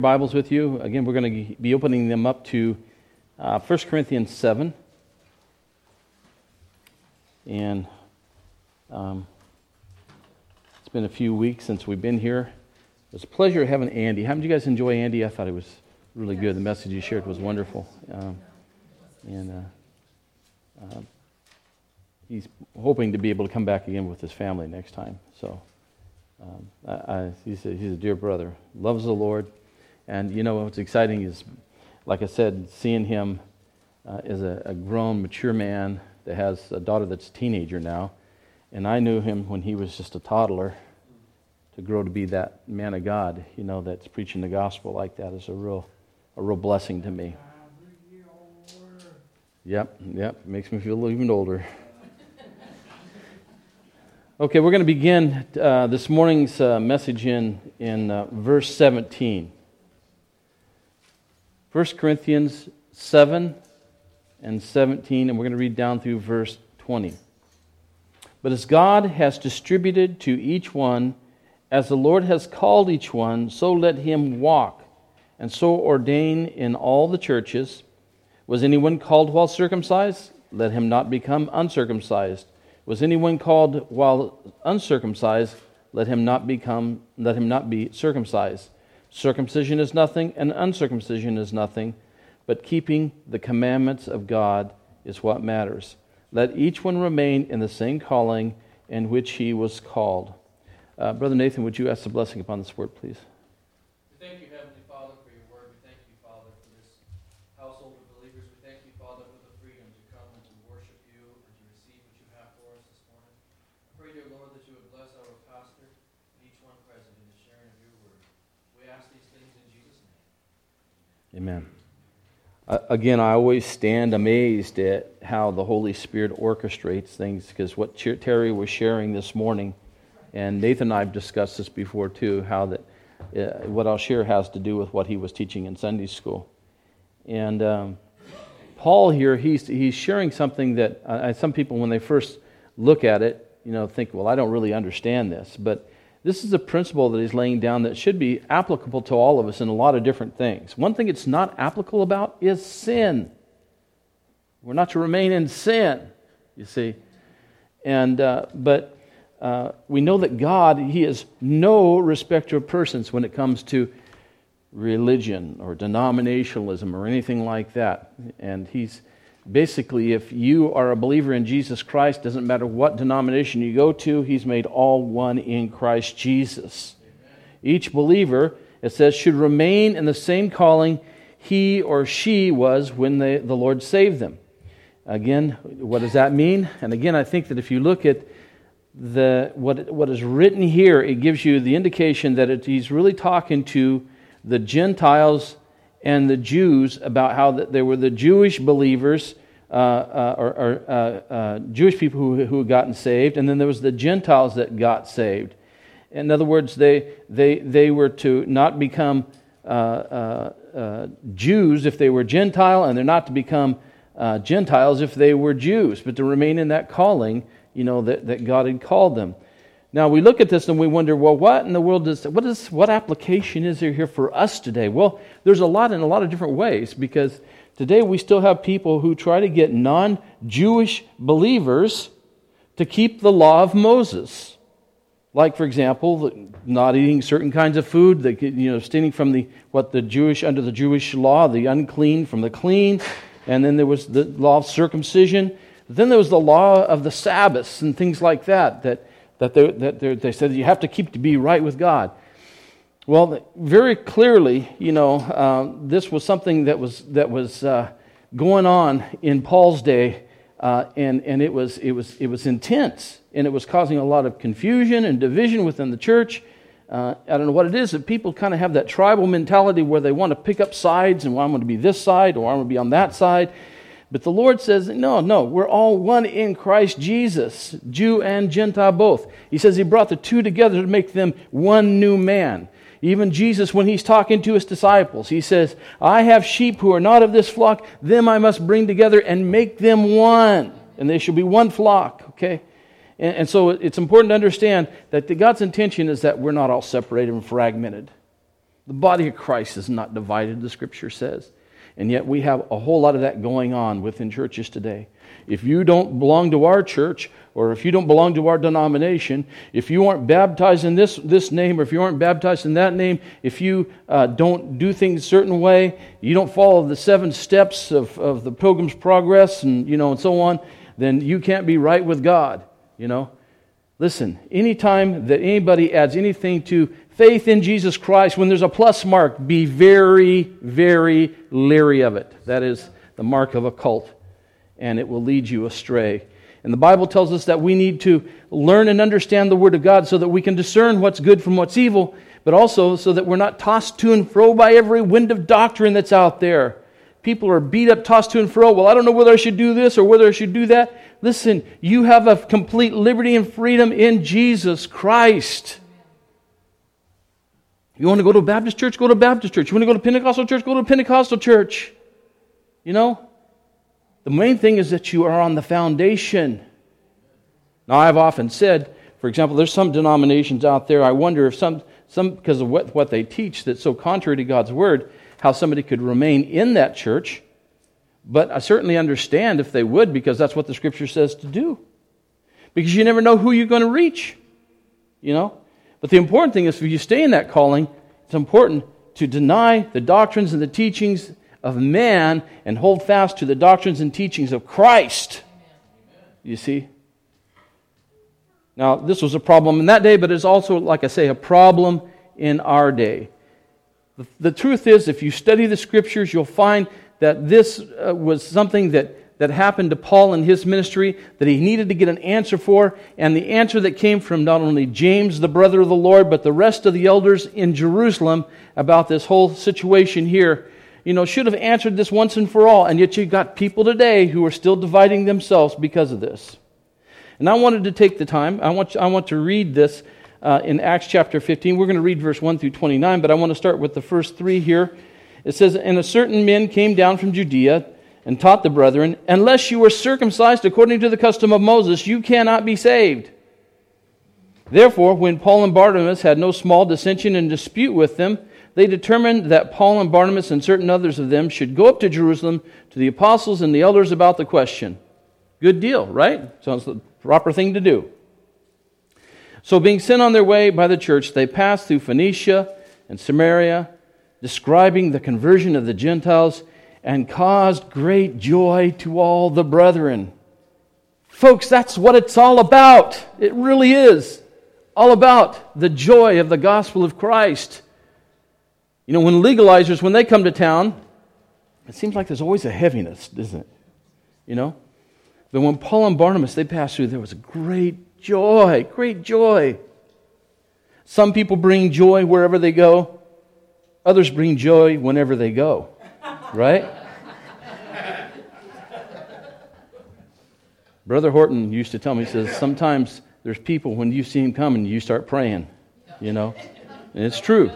Bibles with you. Again, we're going to be opening them up to 1 Corinthians 7. And it's been a few weeks since we've been here. It was a pleasure having Andy. How did you guys enjoy Andy? I thought it was really good. The message he shared was wonderful. He's hoping to be able to come back again with his family next time. So he's a dear brother. Loves the Lord. And you know what's exciting is, like I said, seeing him as a grown, mature man that has a daughter that's a teenager now. And I knew him when he was just a toddler. To grow to be that man of God, you know, that's preaching the gospel like that is a real blessing to me. Yep, makes me feel a little even older. Okay, we're going to begin this morning's message in verse 17. 1 Corinthians 7 and 17, and we're going to read down through verse 20. But as God has distributed to each one, as the Lord has called each one, so let him walk, and so ordain in all the churches. Was anyone called while circumcised? Let him not become uncircumcised. Was anyone called while uncircumcised? Let him not be circumcised. Circumcision is nothing, and uncircumcision is nothing, but keeping the commandments of God is what matters. Let each one remain in the same calling in which he was called. Brother Nathan, would you ask the blessing upon this word, please? We thank you, Heavenly Father, for your word. We thank you, Father, for this household of believers. We thank you, Father, for the freedom to come and to worship you and to receive what you have for us this morning. I pray, dear Lord, that you would bless our pastor and each one present in the sharing of your word. We ask these things in Jesus' name. Amen. Again, I always stand amazed at how the Holy Spirit orchestrates things, because what Terry was sharing this morning, and Nathan and I have discussed this before too, how that what I'll share has to do with what he was teaching in Sunday school. And Paul here, he's sharing something that some people, when they first look at it, think, well, I don't really understand this. But this is a principle that he's laying down that should be applicable to all of us in a lot of different things. One thing it's not applicable about is sin. We're not to remain in sin, you see. And but we know that God, He is no respecter of persons when it comes to religion or denominationalism or anything like that. And He's basically, if you are a believer in Jesus Christ, doesn't matter what denomination you go to, He's made all one in Christ Jesus. Each believer, it says, should remain in the same calling he or she was when the Lord saved them. Again, what does that mean? And again, I think that if you look at what is written here, it gives you the indication that he's really talking to the Gentiles and the Jews about how there were the Jewish believers or Jewish people who had gotten saved, and then there was the Gentiles that got saved. In other words, they were to not become Jews if they were Gentile, and they're not to become Gentiles if they were Jews, but to remain in that calling, that God had called them. Now we look at this and we wonder, well, what in the world what application is there here for us today? Well, there's a lot in a lot of different ways, because today we still have people who try to get non-Jewish believers to keep the law of Moses. Like, for example, not eating certain kinds of food, abstaining from under the Jewish law, the unclean from the clean, and then there was the law of circumcision. Then there was the law of the Sabbaths and things like that they said you have to keep to be right with God. Well, very clearly, this was something that was going on in Paul's day, and it was intense, and it was causing a lot of confusion and division within the church. I don't know what it is, that people kind of have that tribal mentality where they want to pick up sides, and well, I'm going to be this side or I'm going to be on that side. But the Lord says, no, we're all one in Christ Jesus, Jew and Gentile both. He says He brought the two together to make them one new man. Even Jesus, when He's talking to His disciples, He says, I have sheep who are not of this flock, them I must bring together and make them one. And they shall be one flock, okay? And so it's important to understand that God's intention is that we're not all separated and fragmented. The body of Christ is not divided, the Scripture says. And yet we have a whole lot of that going on within churches today. If you don't belong to our church, or if you don't belong to our denomination, if you aren't baptized in this name, or if you aren't baptized in that name, if you don't do things a certain way, you don't follow the 7 steps of the Pilgrim's Progress, and and so on, then you can't be right with God. Listen, anytime that anybody adds anything to faith in Jesus Christ, when there's a plus mark, be very, very leery of it. That is the mark of a cult, and it will lead you astray. And the Bible tells us that we need to learn and understand the Word of God so that we can discern what's good from what's evil, but also so that we're not tossed to and fro by every wind of doctrine that's out there. People are beat up, tossed to and fro. Well, I don't know whether I should do this or whether I should do that. Listen, you have a complete liberty and freedom in Jesus Christ. You want to go to a Baptist church? Go to a Baptist church. You want to go to a Pentecostal church? Go to a Pentecostal church. The main thing is that you are on the foundation. Now, I've often said, for example, there's some denominations out there, I wonder if some because of what they teach that's so contrary to God's Word, how somebody could remain in that church. But I certainly understand if they would, because that's what the Scripture says to do. Because you never know who you're going to reach. But the important thing is, if you stay in that calling, it's important to deny the doctrines and the teachings of man and hold fast to the doctrines and teachings of Christ. You see? Now, this was a problem in that day, but it's also, like I say, a problem in our day. The truth is, if you study the Scriptures, you'll find that this was something that happened to Paul in his ministry that he needed to get an answer for, and the answer that came from not only James, the brother of the Lord, but the rest of the elders in Jerusalem about this whole situation here, should have answered this once and for all, and yet you've got people today who are still dividing themselves because of this. And I wanted to take the time, I want to read this in Acts chapter 15. We're going to read verse 1 through 29, but I want to start with the first 3 here. It says, "And a certain men came down from Judea and taught the brethren, unless you were circumcised according to the custom of Moses, you cannot be saved. Therefore, when Paul and Barnabas had no small dissension and dispute with them, they determined that Paul and Barnabas and certain others of them should go up to Jerusalem to the apostles and the elders about the question." Good deal, right? Sounds the proper thing to do. "So being sent on their way by the church, they passed through Phoenicia and Samaria, describing the conversion of the Gentiles, and caused great joy to all the brethren." Folks, that's what it's all about. It really is. All about the joy of the gospel of Christ. When legalizers, when they come to town, it seems like there's always a heaviness, doesn't it? But when Paul and Barnabas, they passed through, there was a great joy, great joy. Some people bring joy wherever they go. Others bring joy whenever they go. Right? Brother Horton used to tell me, he says, sometimes there's people, when you see him coming, you start praying, And it's true.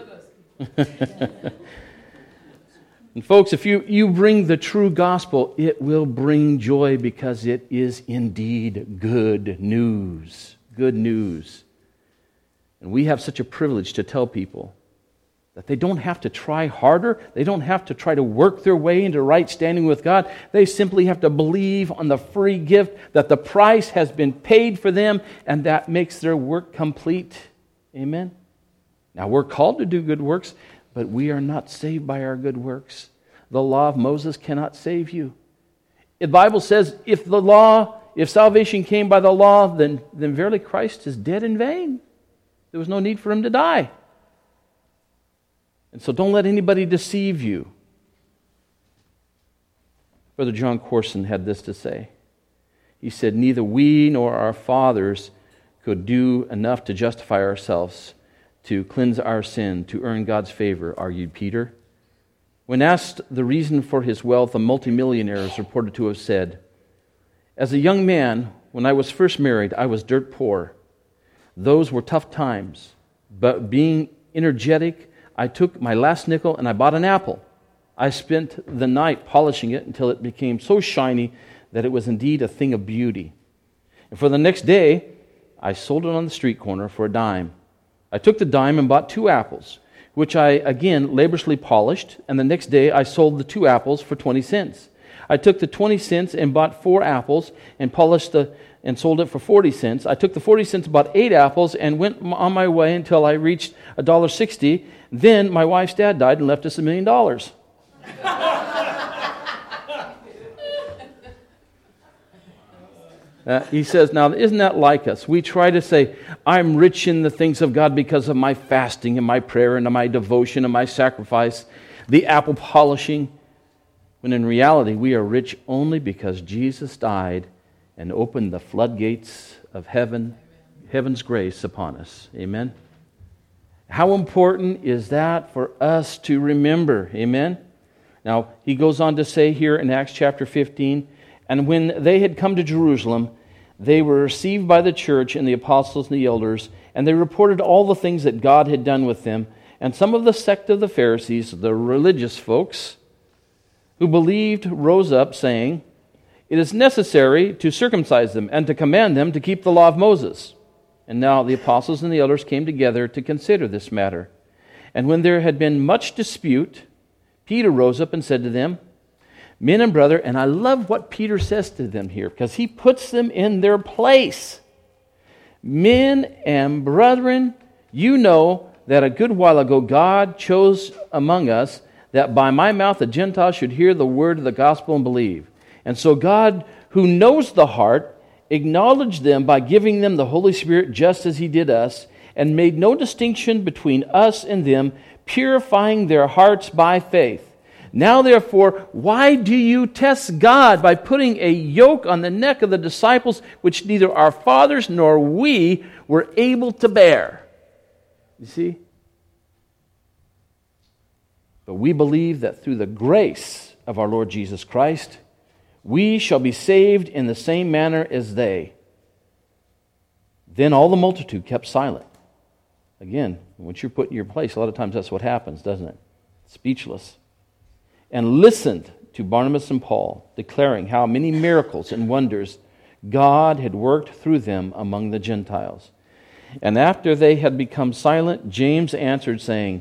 And folks, if you bring the true gospel, it will bring joy because it is indeed good news. Good news. And we have such a privilege to tell people that they don't have to try harder. They don't have to try to work their way into right standing with God. They simply have to believe on the free gift that the price has been paid for them, and that makes their work complete. Amen? Now, we're called to do good works, but we are not saved by our good works. The law of Moses cannot save you. The Bible says if salvation came by the law, then verily Christ is dead in vain. There was no need for him to die. And so don't let anybody deceive you. Brother John Corson had this to say. He said, "Neither we nor our fathers could do enough to justify ourselves, to cleanse our sin, to earn God's favor," argued Peter. When asked the reason for his wealth, a multimillionaire is reported to have said, "As a young man, when I was first married, I was dirt poor. Those were tough times. But being energetic, I took my last nickel and I bought an apple. I spent the night polishing it until it became so shiny that it was indeed a thing of beauty. And for the next day, I sold it on the street corner for a dime. I took the dime and bought 2 apples. which I again laboriously polished, and the next day I sold the 2 apples for 20 cents. I took the 20 cents and bought 4 apples and polished and sold it for 40 cents. I took the 40 cents, bought 8 apples, and went on my way until I reached $1.60. Then my wife's dad died and left us $1 million. He says, now, isn't that like us? We try to say, I'm rich in the things of God because of my fasting and my prayer and my devotion and my sacrifice, the apple polishing. When in reality, we are rich only because Jesus died and opened the floodgates of heaven's grace upon us. Amen? How important is that for us to remember? Amen? Now, he goes on to say here in Acts chapter 15, and when they had come to Jerusalem, they were received by the church and the apostles and the elders, and they reported all the things that God had done with them. And some of the sect of the Pharisees, the religious folks, who believed rose up, saying, it is necessary to circumcise them and to command them to keep the law of Moses. And now the apostles and the elders came together to consider this matter. And when there had been much dispute, Peter rose up and said to them, men and brother, and I love what Peter says to them here, because he puts them in their place. Men and brethren, you know that a good while ago God chose among us that by my mouth the Gentiles should hear the word of the gospel and believe. And so God, who knows the heart, acknowledged them by giving them the Holy Spirit just as he did us, and made no distinction between us and them, purifying their hearts by faith. Now therefore, why do you test God by putting a yoke on the neck of the disciples which neither our fathers nor we were able to bear? You see? But we believe that through the grace of our Lord Jesus Christ, we shall be saved in the same manner as they. Then all the multitude kept silent. Again, once you're put in your place, a lot of times that's what happens, doesn't it? Speechless. And listened to Barnabas and Paul, declaring how many miracles and wonders God had worked through them among the Gentiles. And after they had become silent, James answered, saying,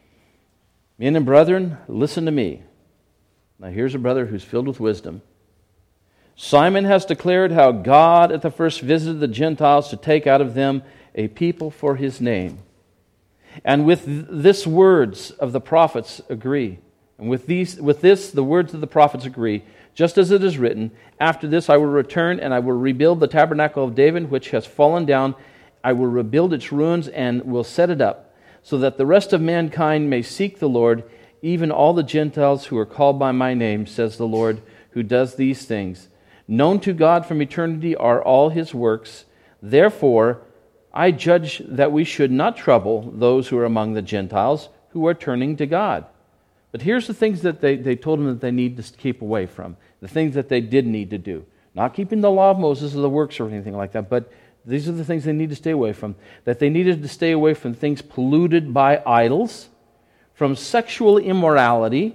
men and brethren, listen to me. Now here's a brother who's filled with wisdom. Simon has declared how God at the first visited the Gentiles to take out of them a people for his name. And with this words of the prophets agree. And with this, the words of the prophets agree. Just as it is written, after this I will return and I will rebuild the tabernacle of David, which has fallen down. I will rebuild its ruins and will set it up, so that the rest of mankind may seek the Lord, even all the Gentiles who are called by my name, says the Lord, who does these things. Known to God from eternity are all his works. Therefore, I judge that we should not trouble those who are among the Gentiles who are turning to God. But here's the things that they told them that they need to keep away from. The things that they did need to do. Not keeping the law of Moses or the works or anything like that, but these are the things they need to stay away from. That they needed to stay away from things polluted by idols, from sexual immorality,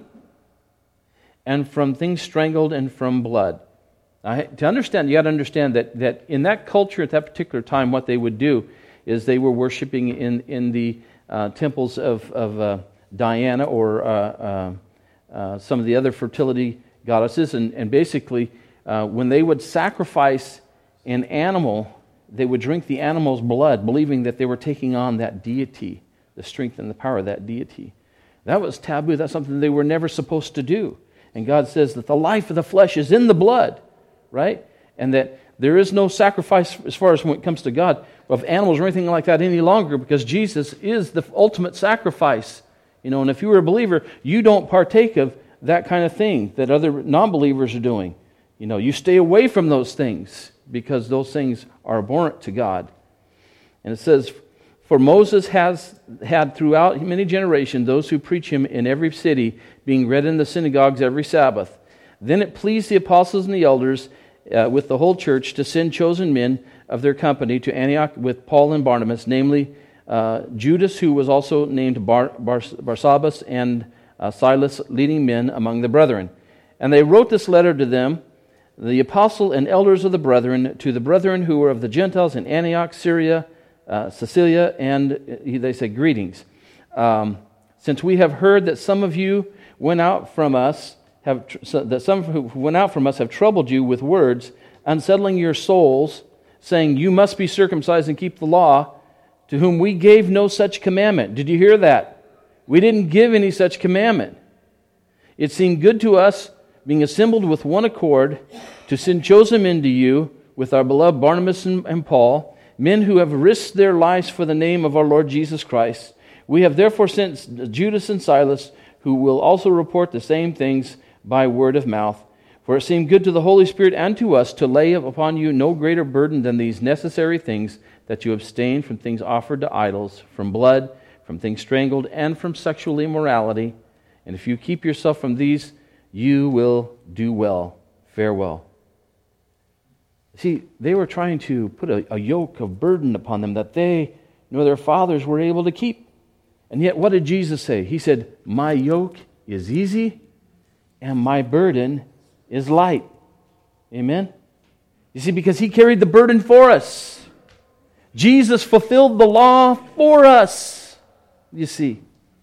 and from things strangled and from blood. Now, to understand, you got to understand that in that culture at that particular time, what they would do is they were worshiping in the temples of Diana or some of the other fertility goddesses, and basically when they would sacrifice an animal, they would drink the animal's blood, believing that they were taking on that deity, the strength and the power of that deity. That was taboo. That's something they were never supposed to do. And God says that the life of the flesh is in the blood, right? And that there is no sacrifice as far as when it comes to God of animals or anything like that any longer, because Jesus is the ultimate sacrifice. You know, and if you were a believer, you don't partake of that kind of thing that other non-believers are doing. You know, you stay away from those things because those things are abhorrent to God. And it says, for Moses has had throughout many generations those who preach him in every city, being read in the synagogues every Sabbath. Then it pleased the apostles and the elders with the whole church to send chosen men of their company to Antioch with Paul and Barnabas, namely Judas, who was also named Barsabbas, and Silas, leading men among the brethren. And they wrote this letter to them, the apostle and elders of the brethren, to the brethren who were of the Gentiles in Antioch, Syria, Cilicia, and they say greetings. since we have heard that some of you went out from us, have troubled you with words, unsettling your souls, saying, you must be circumcised and keep the law, to whom we gave no such commandment. Did you hear that? We didn't give any such commandment. It seemed good to us, being assembled with one accord, to send chosen men to you with our beloved Barnabas and Paul, men who have risked their lives for the name of our Lord Jesus Christ. We have therefore sent Judas and Silas, who will also report the same things by word of mouth. For it seemed good to the Holy Spirit and to us to lay upon you no greater burden than these necessary things, that you abstain from things offered to idols, from blood, from things strangled, and from sexual immorality. And if you keep yourself from these, you will do well. Farewell. See, they were trying to put a yoke of burden upon them that they nor their fathers were able to keep. And yet, what did Jesus say? He said, my yoke is easy and my burden is light. Amen? You see, because He carried the burden for us. Jesus fulfilled the law for us. You see.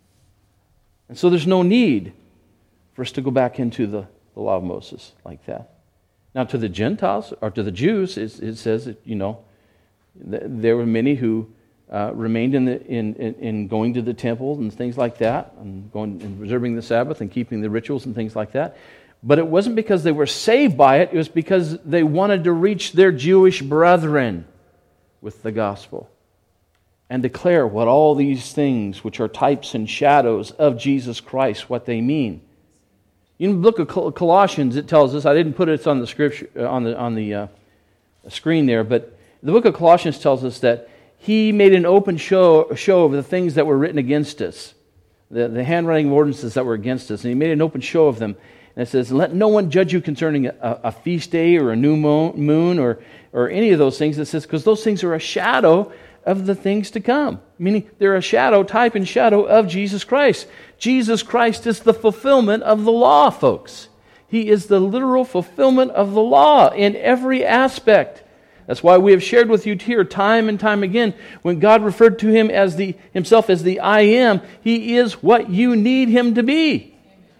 And so there's no need for us to go back into the law of Moses like that. Now, to the Gentiles, or to the Jews, it says that, there were many who remained in going to the temple and things like that, and going and observing the Sabbath and keeping the rituals and things like that. But it wasn't because they were saved by it. It was because they wanted to reach their Jewish brethren with the gospel and declare what all these things, which are types and shadows of Jesus Christ, what they mean. In the book of Colossians, it tells us, I didn't put it on the scripture on the screen there, but the book of Colossians tells us that He made an open show of the things that were written against us, the handwriting of ordinances that were against us, and He made an open show of them. And it says, let no one judge you concerning a feast day or a new moon or any of those things. It says, because those things are a shadow of the things to come. Meaning they're a shadow, type and shadow of Jesus Christ. Jesus Christ is the fulfillment of the law, folks. He is the literal fulfillment of the law in every aspect. That's why we have shared with you here time and time again, when God referred to Himself as the I Am, He is what you need Him to be.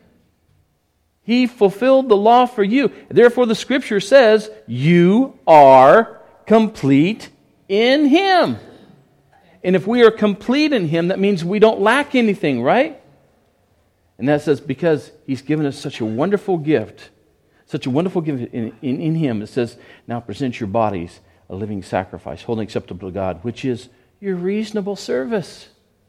He fulfilled the law for you. Therefore, the Scripture says, you are complete in Him. And if we are complete in Him, that means we don't lack anything, right? And that says because He's given us such a wonderful gift, in Him. It says, now present your bodies a living sacrifice, holy and acceptable to God, which is your reasonable service.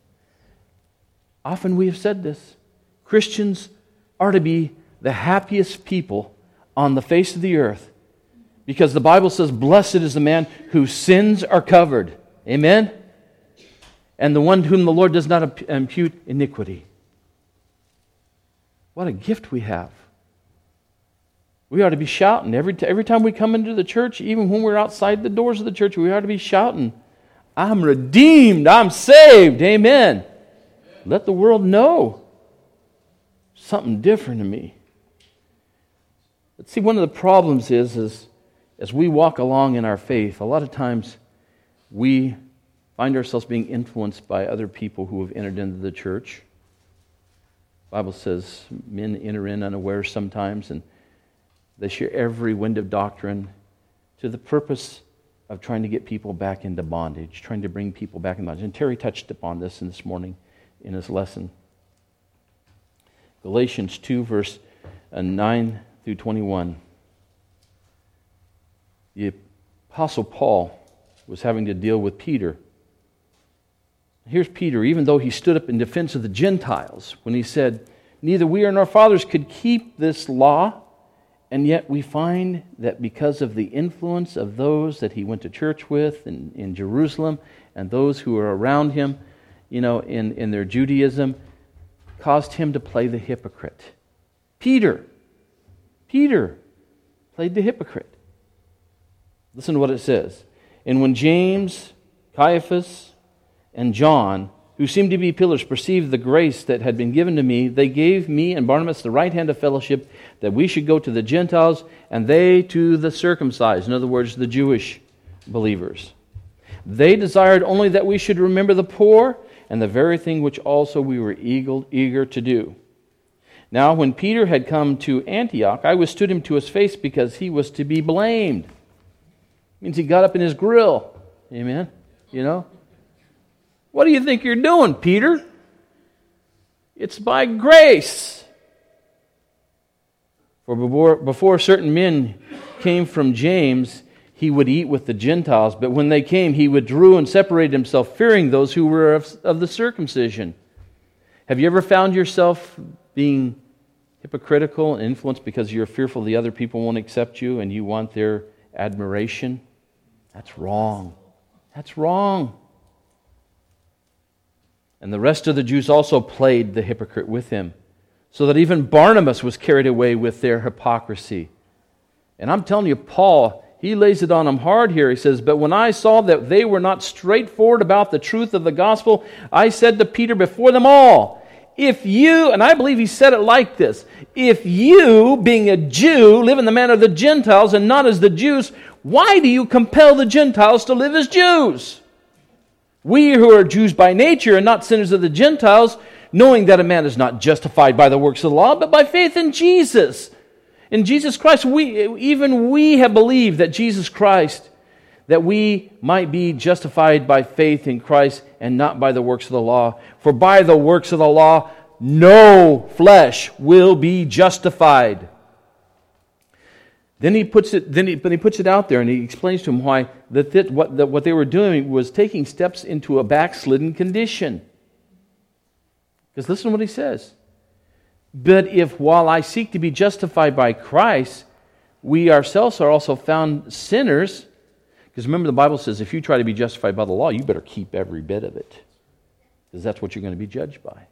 Often we have said this. Christians are to be the happiest people on the face of the earth, because the Bible says, blessed is the man whose sins are covered. Amen? And the one to whom the Lord does not impute iniquity. What a gift we have. We ought to be shouting. Every time we come into the church, even when we're outside the doors of the church, we ought to be shouting, I'm redeemed, I'm saved. Amen. Let the world know something different in me. But see, one of the problems is as we walk along in our faith, a lot of times we find ourselves being influenced by other people who have entered into the church. The Bible says men enter in unaware sometimes, and they share every wind of doctrine to the purpose of trying to get people back into bondage, trying to bring people back into bondage. And Terry touched upon this this morning in his lesson. Galatians 2, verse 9 through 21. The Apostle Paul was having to deal with Peter. Here's Peter, even though he stood up in defense of the Gentiles, when he said, neither we nor our fathers could keep this law, and yet we find that because of the influence of those that he went to church with in Jerusalem, and those who were around him, in their Judaism, caused him to play the hypocrite. Peter played the hypocrite. Listen to what it says. And when James, Caiaphas, and John, who seemed to be pillars, perceived the grace that had been given to me, they gave me and Barnabas the right hand of fellowship, that we should go to the Gentiles, and they to the circumcised. In other words, the Jewish believers. They desired only that we should remember the poor and the very thing which also we were eager to do. Now, when Peter had come to Antioch, I withstood him to his face because he was to be blamed. Means he got up in his grill. Amen? You know? What do you think you're doing, Peter? It's by grace. For before certain men came from James, he would eat with the Gentiles. But when they came, he withdrew and separated himself, fearing those who were of the circumcision. Have you ever found yourself being hypocritical and influenced because you're fearful the other people won't accept you and you want their admiration? That's wrong. That's wrong. And the rest of the Jews also played the hypocrite with him, so that even Barnabas was carried away with their hypocrisy. And I'm telling you, Paul, he lays it on them hard here. He says, but when I saw that they were not straightforward about the truth of the gospel, I said to Peter before them all, if you, and I believe he said it like this, if you, being a Jew, live in the manner of the Gentiles and not as the Jews, why do you compel the Gentiles to live as Jews? We who are Jews by nature and not sinners of the Gentiles, knowing that a man is not justified by the works of the law, but by faith in Jesus. In Jesus Christ, we have believed that Jesus Christ, that we might be justified by faith in Christ and not by the works of the law. For by the works of the law, no flesh will be justified. Then he puts it out there, and he explains to him why what they were doing was taking steps into a backslidden condition. Because listen to what he says. But if while I seek to be justified by Christ, we ourselves are also found sinners. Because remember, the Bible says if you try to be justified by the law, you better keep every bit of it. Because that's what you're going to be judged by.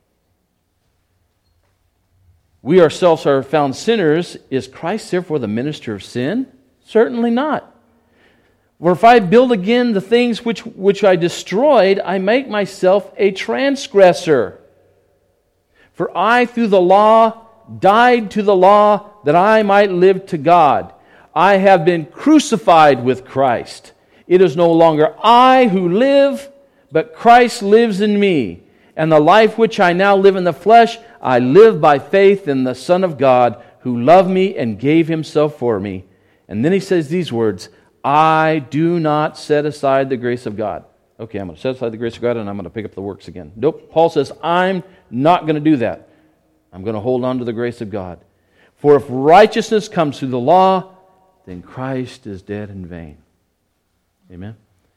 We ourselves are found sinners. Is Christ therefore the minister of sin? Certainly not. For if I build again the things which I destroyed, I make myself a transgressor. For I through the law died to the law that I might live to God. I have been crucified with Christ. It is no longer I who live, but Christ lives in me. And the life which I now live in the flesh, I live by faith in the Son of God, who loved me and gave himself for me. And then he says these words, I do not set aside the grace of God. Okay, I'm going to set aside the grace of God and I'm going to pick up the works again. Nope, Paul says, I'm not going to do that. I'm going to hold on to the grace of God. For if righteousness comes through the law, then Christ is dead in vain. Amen?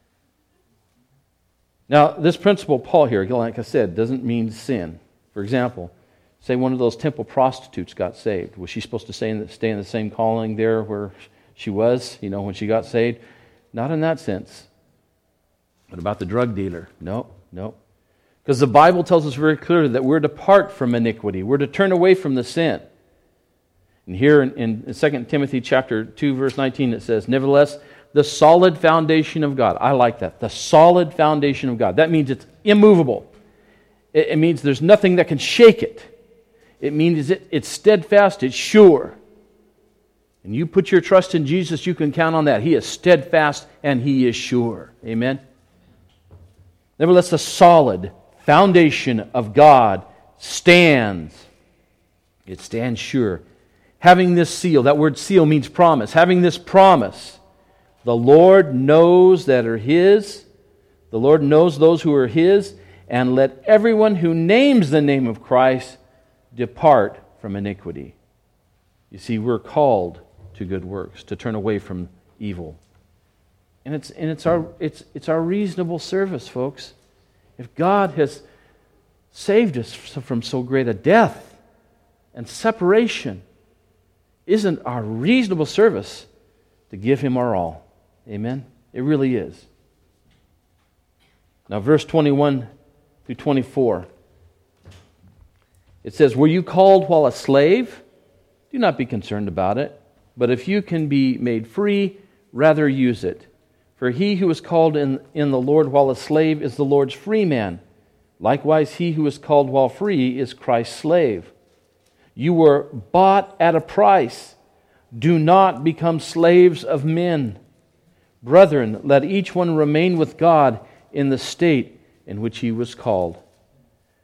Now, this principle, Paul here, like I said, doesn't mean sin. For example, say one of those temple prostitutes got saved. Was she supposed to stay in the same calling there where she was, when she got saved? Not in that sense. What about the drug dealer? No. Because the Bible tells us very clearly that we're to depart from iniquity. We're to turn away from the sin. And here in 2 Timothy chapter 2, verse 19, it says, nevertheless, the solid foundation of God. I like that. The solid foundation of God. That means it's immovable. It means there's nothing that can shake it. It means it's steadfast, it's sure. And you put your trust in Jesus, you can count on that. He is steadfast and He is sure. Amen? Nevertheless, the solid foundation of God stands. It stands sure. Having this seal, that word seal means promise. Having this promise, the Lord knows that are His. The Lord knows those who are His. And let everyone who names the name of Christ depart from iniquity. You see, we're called to good works, to turn away from evil. And it's our reasonable service, folks. If God has saved us from so great a death and separation, isn't our reasonable service to give Him our all? Amen? It really is. Now, verse 21 through 24. It says, were you called while a slave? Do not be concerned about it. But if you can be made free, rather use it. For he who is called in the Lord while a slave is the Lord's free man. Likewise, he who is called while free is Christ's slave. You were bought at a price. Do not become slaves of men. Brethren, let each one remain with God in the state in which he was called.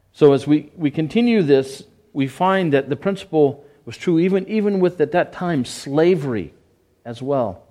So as we continue this, we find that the principle was true even with, at that time, slavery as well.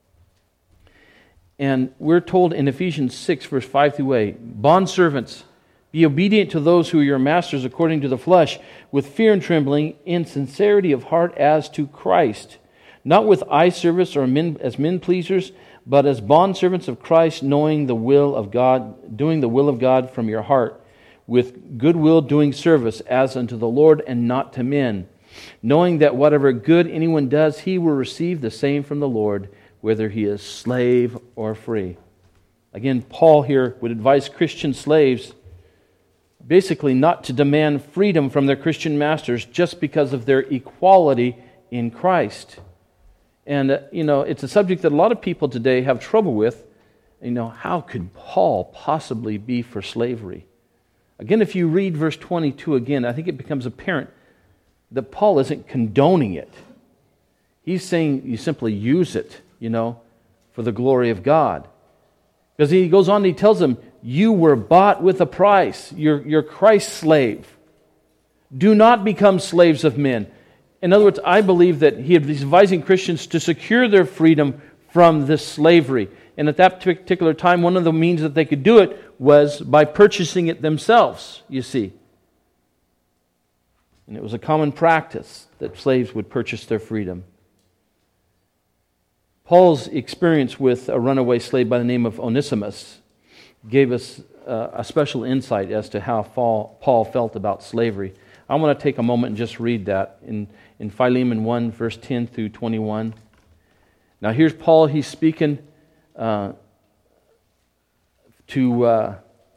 And we're told in Ephesians 6, verse 5 through 8, "Bondservants, be obedient to those who are your masters according to the flesh, with fear and trembling, in sincerity of heart as to Christ, not with eye service or as men pleasers, but as bondservants of Christ, knowing the will of God, doing the will of God from your heart, with good will doing service as unto the Lord and not to men, knowing that whatever good anyone does, he will receive the same from the Lord, whether he is slave or free." Again, Paul here would advise Christian slaves basically not to demand freedom from their Christian masters just because of their equality in Christ. And, it's a subject that a lot of people today have trouble with. How could Paul possibly be for slavery? Again, if you read verse 22 again, I think it becomes apparent that Paul isn't condoning it. He's saying you simply use it, for the glory of God. Because he goes on and he tells them, you were bought with a price. You're Christ's slave. Do not become slaves of men. In other words, I believe that he's advising Christians to secure their freedom from this slavery. And at that particular time, one of the means that they could do it was by purchasing it themselves, you see. And it was a common practice that slaves would purchase their freedom. Paul's experience with a runaway slave by the name of Onesimus gave us a special insight as to how Paul felt about slavery. I want to take a moment and just read that in Philemon 1, verse 10 through 21. Now here's Paul, he's speaking to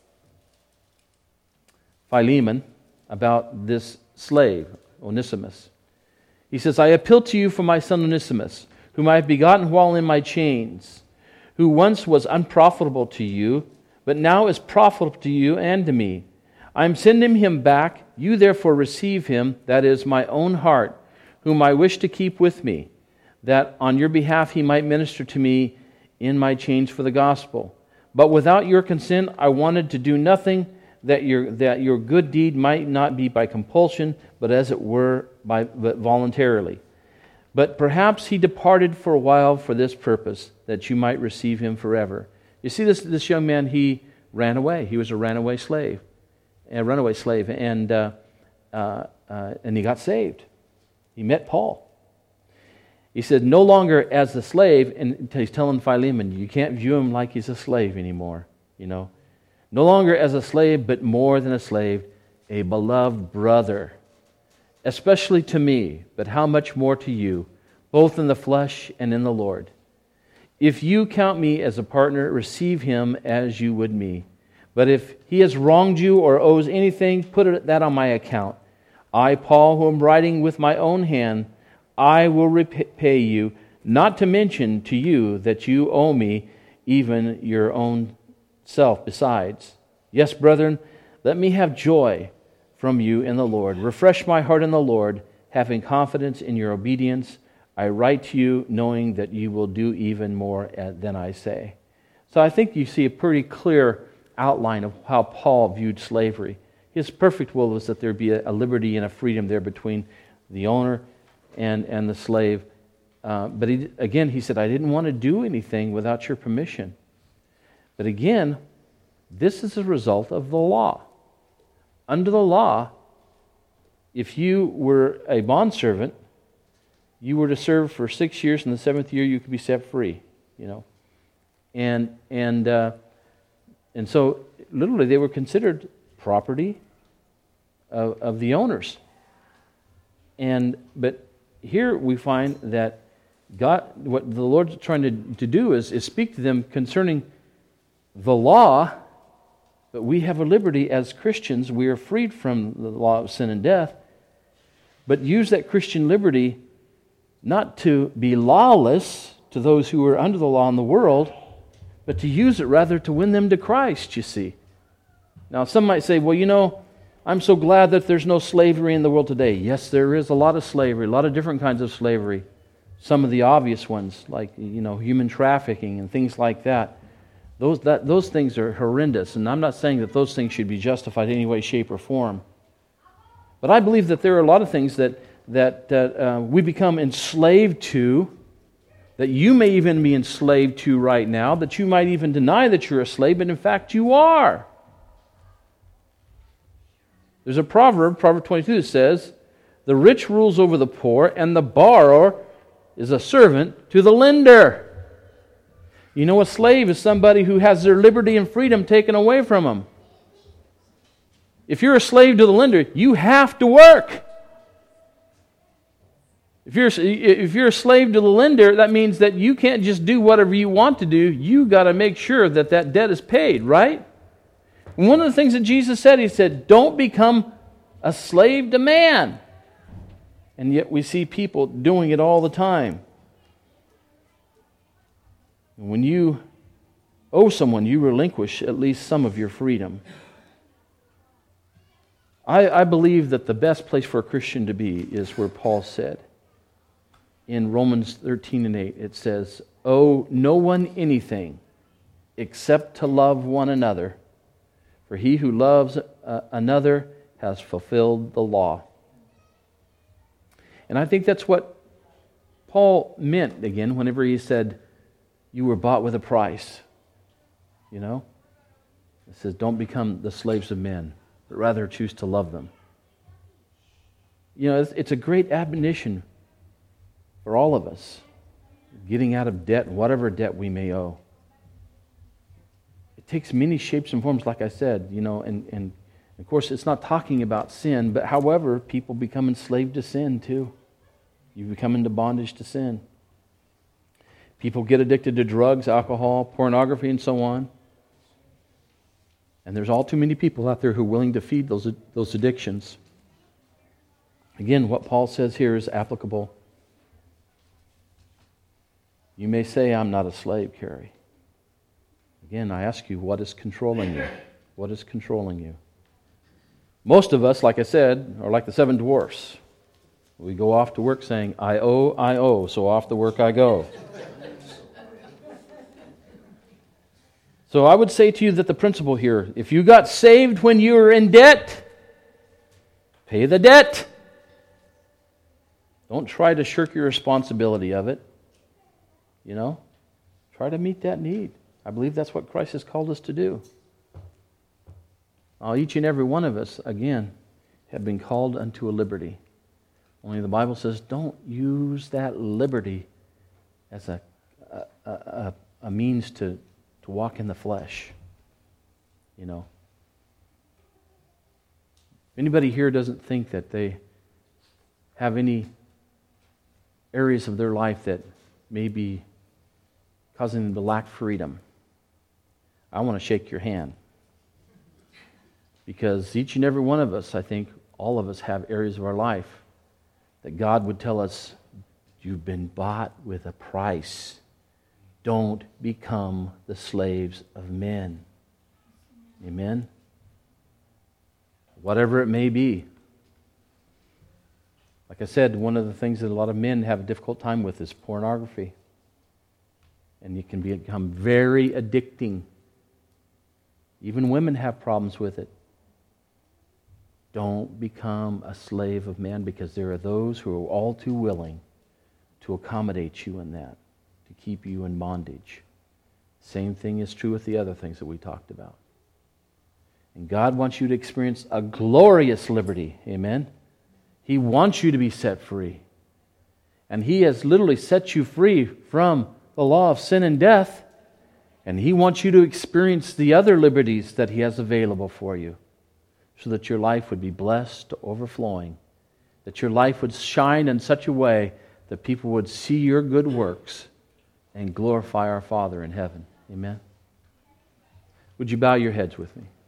Philemon about this slave, Onesimus. He says, "I appeal to you for my son Onesimus, whom I have begotten while in my chains, who once was unprofitable to you, but now is profitable to you and to me. I am sending him back. You therefore receive him, that is my own heart, whom I wish to keep with me, that on your behalf he might minister to me in my chains for the gospel. But without your consent I wanted to do nothing, that your good deed might not be by compulsion, but as it were but voluntarily. But perhaps he departed for a while for this purpose, that you might receive him forever." You see, this young man, he ran away. He was a runaway slave, and he got saved. He met Paul. He said, no longer as the slave, and he's telling Philemon, you can't view him like he's a slave anymore. No longer as a slave, but more than a slave, a beloved brother, especially to me, but how much more to you, both in the flesh and in the Lord. If you count me as a partner, receive him as you would me. But if he has wronged you or owes anything, put that on my account. I, Paul, who am writing with my own hand, I will repay you, not to mention to you that you owe me even your own self besides. Yes, brethren, let me have joy from you in the Lord. Refresh my heart in the Lord, having confidence in your obedience. I write to you knowing that you will do even more than I say. So I think you see a pretty clear outline of how Paul viewed slavery. His perfect will was that there be a liberty and a freedom there between the owner and the slave. But he said, I didn't want to do anything without your permission. But again, this is a result of the law. Under the law, if you were a bondservant, you were to serve for 6 years, and the 7th year you could be set free. And so literally they were considered property of the owners. But here we find that God, what the Lord's trying to do is speak to them concerning the law, but we have a liberty as Christians. We are freed from the law of sin and death, but use that Christian liberty not to be lawless to those who are under the law in the world, but to use it rather to win them to Christ, you see. Now, some might say, well, I'm so glad that there's no slavery in the world today. Yes, there is a lot of slavery, a lot of different kinds of slavery. Some of the obvious ones, like, human trafficking and things like that. Those things are horrendous, and I'm not saying that those things should be justified in any way, shape, or form. But I believe that there are a lot of things that we become enslaved to, that you may even be enslaved to right now, that you might even deny that you're a slave, but in fact you are. There's a proverb, Proverb 22, that says, "The rich rules over the poor, and the borrower is a servant to the lender." You know, a slave is somebody who has their liberty and freedom taken away from them. If you're a slave to the lender, you have to work. If you're a slave to the lender, that means that you can't just do whatever you want to do. You got to make sure that debt is paid, right? And one of the things that Jesus said, He said, don't become a slave to man. And yet we see people doing it all the time. When you owe someone, you relinquish at least some of your freedom. I believe that the best place for a Christian to be is where Paul said. In Romans 13:8, it says, "Owe no one anything except to love one another. For he who loves another has fulfilled the law." And I think that's what Paul meant, again, whenever he said, "You were bought with a price." You know? It says, don't become the slaves of men, but rather choose to love them. You know, it's a great admonition for all of us, getting out of debt, whatever debt we may owe. It takes many shapes and forms, like I said, you know, and of course it's not talking about sin, but however, people become enslaved to sin too. You become into bondage to sin. People get addicted to drugs, alcohol, pornography, and so on. And there's all too many people out there who are willing to feed those addictions. Again, what Paul says here is applicable. You may say, "I'm not a slave, Carrie." Again, I ask you, what is controlling you? What is controlling you? Most of us, like I said, are like the 7 dwarfs. We go off to work saying, I owe, so off to work I go. So I would say to you that the principle here, if you got saved when you were in debt, pay the debt. Don't try to shirk your responsibility of it. You know, try to meet that need. I believe that's what Christ has called us to do. Now, each and every one of us, again, have been called unto a liberty. Only the Bible says, don't use that liberty as a means to walk in the flesh. You know. If anybody here doesn't think that they have any areas of their life that may be causing them to lack freedom, I want to shake your hand. Because each and every one of us, I think all of us have areas of our life that God would tell us, you've been bought with a price. Don't become the slaves of men. Amen? Whatever it may be. Like I said, one of the things that a lot of men have a difficult time with is pornography. And it can become very addicting. Even women have problems with it. Don't become a slave of man, because there are those who are all too willing to accommodate you in that, to keep you in bondage. Same thing is true with the other things that we talked about. And God wants you to experience a glorious liberty. Amen? He wants you to be set free. And He has literally set you free from the law of sin and death. And He wants you to experience the other liberties that He has available for you, so that your life would be blessed to overflowing, that your life would shine in such a way that people would see your good works and glorify our Father in heaven. Amen? Would you bow your heads with me?